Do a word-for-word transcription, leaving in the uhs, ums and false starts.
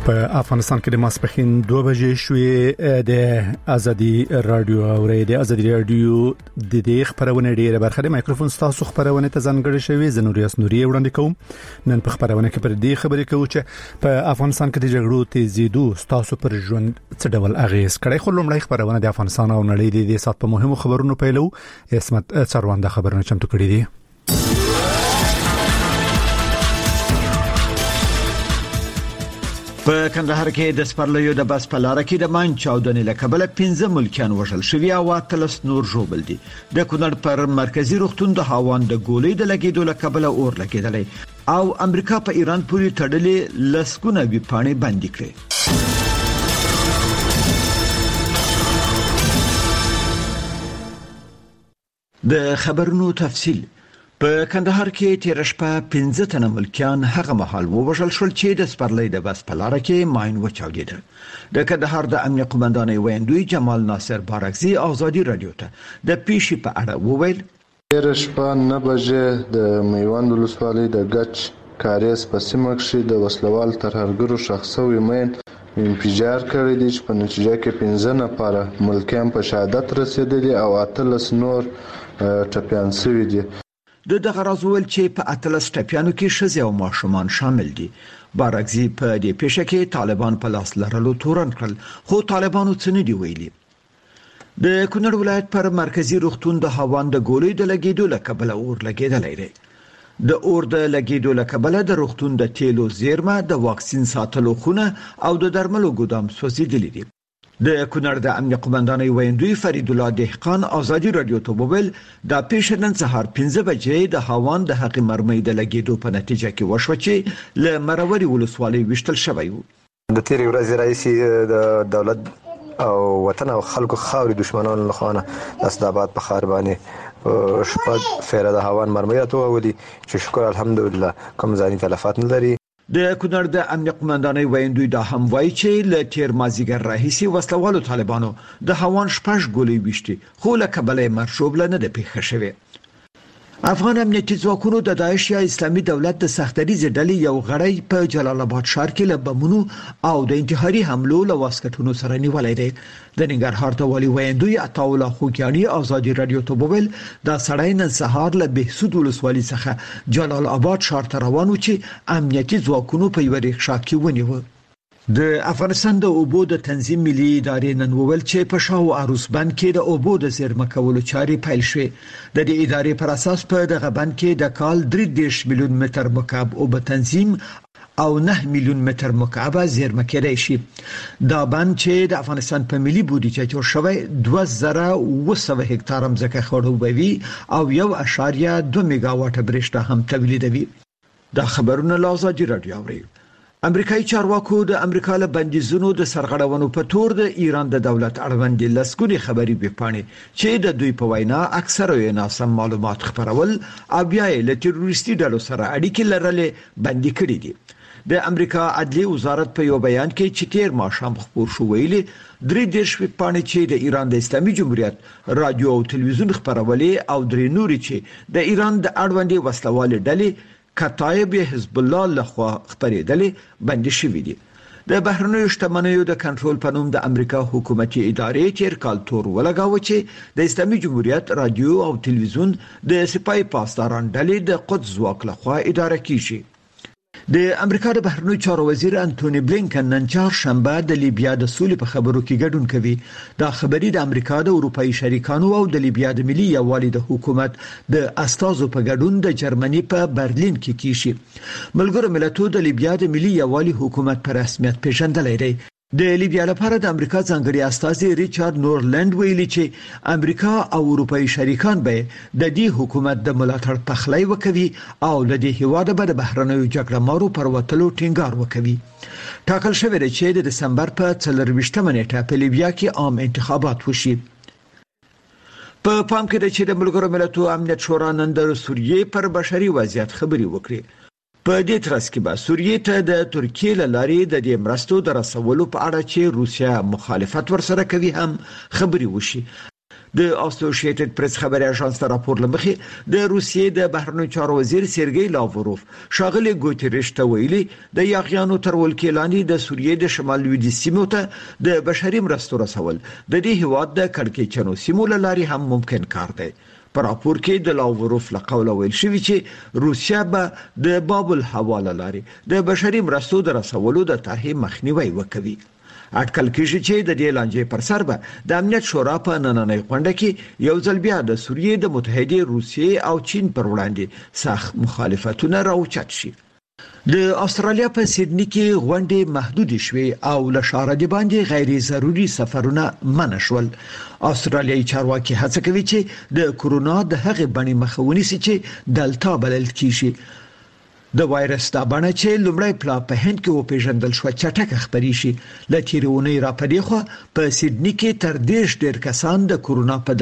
په افغانستان کې د ماسپخین دوه بجې شوې د ازادي رادیو او د ازادي رادیو د دې خبرونه ډیره برخه د مایکروفون ستاسو خبرونه ته ځانګړې شوې زنوریاس نوري وړاندې کوم نن په خبرونه کې پر دې خبرې کوو چې په افغانستان کې د جګړو تیزیدو ستاسو پر ژوند څه ډول اغیز کړي خو لومړی خبرونه د افغانستان او نړۍ د سات په مهمو خبرونو پیلو اسمت څروانده خبرونه چمتو کړي دي. په کندهار کې د سپرلیو د بس په لار کې د مان چاودنې له کبله پنځه ملکیان وژل شوي او اتلس نور ژوبل دي. د کونړ پر مرکزی روغتون د هاوان د ګولۍ د لګیدو له کبله اور لګیدلی او امریکا په ایران پورې تړلې لسګونه ویپاڼې بندي کړې. د خبرونو تفصیل. په کندهار کې تیر شپه پنځه تنه ملکیان هغه مهال ووژل شول چې د سپرلی د بس په لار کې ماین وچاودېده. د کندهار د امنیه قومندان ویندوی جمال ناصر بارکزی ازادي رادیو ته د پیښې په اړه وویل. تیر شپه نه بجې د میوند ولسوالۍ د ګچ کاریز په سیمه کې د وسلوال ترهګرو شخصوي ماین انفجار کړی دی چې په نتیجه کې پنځه نفر ملکیان په شهادت رسیدلي او اتلس نور ټپیان شوي دي. د دغه راز ویل چې په اتلس ټپیانو کې ښځې او ماشومان شامل دي. بارکزی په دې پیښه کې طالبان په لاس لرلو تورن کړل خو طالبانو څه نه دی ویلي. د کونړ ولایت پر مرکزی روغتون د هاوان د ګولۍ د لګیدو له کبله اور لګیدلی دی. د اور د لګیدو له کبله د روغتون د تیلو زیرمه د واکسین ساتلو خونه او د درملو ګودام سوځېدلي دي. د کونړ د امنیه قومندان ویندوی فرید الله دهقان ازادي رادیو ته وویل د پیښې نن سهار پنځه بجې د هاوان د حق مرمۍ د لګیدو په نتیجه کې وشو چې له مروري ولسوالۍ وشتل شوی وو. د تیر ورځې رئیس د دولت او وطن او خلکو خاوري دشمنانو لخوا د اسداباد په خار باندې شپږ فیره د هاوان مرمۍ راته ولي چې شکر الحمدلله کوم ځاني تلفات نه لري. د کونړ د امنیه قومندان ویندوی دا هم وایي چې له تیر مازیګر راهیسي وسلوالو طالبانو د هاوان شپږ ګولۍ وشتي خو له کبله مرشوب نه د پیښه شوی. افغان امنیتي ځواکونو د داعش یا اسلامي دولت د سختریزې ډلې یو غړی په جلال آباد ښار کې له بمونو او د انتحاري حملو له واسکټونو سره نیولای دی. د ننګرهار د والي ویندوی عطاالله خوګیانی ازادي رادیو ته وویل دا سړی نن سهار له بهسود ولسوالۍ څخه جلال آباد ښار ته روان و چې امنیتي ځواکونو په یو رکشا کې ونیو. د افغانستان د اوبو د تنظیم ملي ادارې نن وویل چې په شاو عروس بند کې د اوبو د زیرمه کولو چارې پیل شوې. د دې ادارې پر اساس په دغه بند کې د کال درې دېرش میلیون متر مکعب اوبه تنظیم او نه میلیون متر مکعب زیرمه کېدای شي. دا بند چې د افغانستان په ملي بودیجه جوړ شوی دوه زره اوه سوه هکتار ځمکه خړوبوي او یو اشاریه دوه میگا واټ برېښنا هم تولیدوي. دا خبرونه له ازادي رادیو اوري. امریکایي چارواکو د امریکا له بندیزونو د سرغړونو په تور د ایران د دولت اړوند لسګوني خبري ویپاڼې چې د دوی په وینا اکثره یې ناسم معلومات خبرول او بیا یې له تروریستي ډلو سره اړیکې لرلې بندي کړې دي. د امریکا عدلي وزارت په یو بیان کې چې تیر ماښام خبر شو ویلي درې دېرش ویپاڼې چې د ایران د اسلامي جمهوریت رادیو او تلویزیون خبرولې او درې نورې چې د ایران د اړوند وسلوال ډلې کتایب حزب الله لخوا خبرېدلې بندي شوې دي. د بهرنیو شتمنیو د کنټرول په نوم د امریکا حکومتي ادارې تیر کال تور ولګاوه چې د اسلامي جمهوریت رادیو او تلویزیون د سپای پاسداران ډلې د قدس ځواک لخوا اداره کیږي. د امریکا د بهرنیو چارو وزیر انټونی بلینکن نن چهارشنبه د لیبیا د سولې په خبرو کې ګډون کوي. دا خبري د امریکا د اروپאי شریکانو او د لیبیا د ملي یووالي د حکومت د استازو په ګډون د جرمني په برلین کې کیږي. ملګرو ملتونو د لیبیا د ملي یووالي حکومت په رسمیت پیژندلی دی. د لیبیا لپاره د امریکا ځانګړي استازي ریچارډ نورلند ویلي چې امریکا او اروپאי شریکان به د دې حکومت د ملاتړ پخلی وکوي او د دې هیواد به د بهرنیو جګړه مارو پر وتلو ټینګار وکوي. ټاکل شوی دی چې د دسمبر په څلرویشتمه نیټه په لیبیا کې عام انتخابات وشي. په پام کې ده چې د ملګرو ملتونو امنیت شورا نن د سوریې پر بشري وضعیت خبري وکړي. په دې ترڅ کې به سوریې ته د ترکیې له لارې د دې مرستو د رسولو په اړه چې روسیا مخالفت ورسره کوي هم خبري وشي. د اسوسییټډ پریس خبري اژانس راپور لمخې د روسیې د بهرنیو چارو وزیر سرګی لاوروف شاغلي ګوتریش ته ویلي د یاغیانو تر ولکېلانی د سوریې د شمال لویدي سیمو ته د بشري مرستو رسول د دې هواد د کړکېچنو سیمو لاري هم ممکن کار دی. پر راپور کې د لاوروف له قوله ویل شوی چې روسیا به د باب الحواله لاري د بشري مرستو د رسولو د طرحې مخنیوي وکوي. اټکل کېږي چې د دې لانجې پر سر به د امنیت شورا په نننۍ غونډه کې یو ځل بیا د سوریې د متحده روسیې او چین پر وړاندې سخت مخالفتونه راوچت شي. د استرالیا په سیدنی کې غونډې محدود شوې او له شاره دی باندې غیر ضروري سفرونه منع شول. استرالیایي چارواکي هڅه کوي چې د کورونا د هغې بڼې مخاوني سي چې دلتا بلل کیږي. د وایرس دا بڼه چې لومړی پلا په هند کې وپیژندل شو چټک خبري شي. لتیرونی را پدې خو په سیدنی کې تر دیش ډیر کسان د کورونا په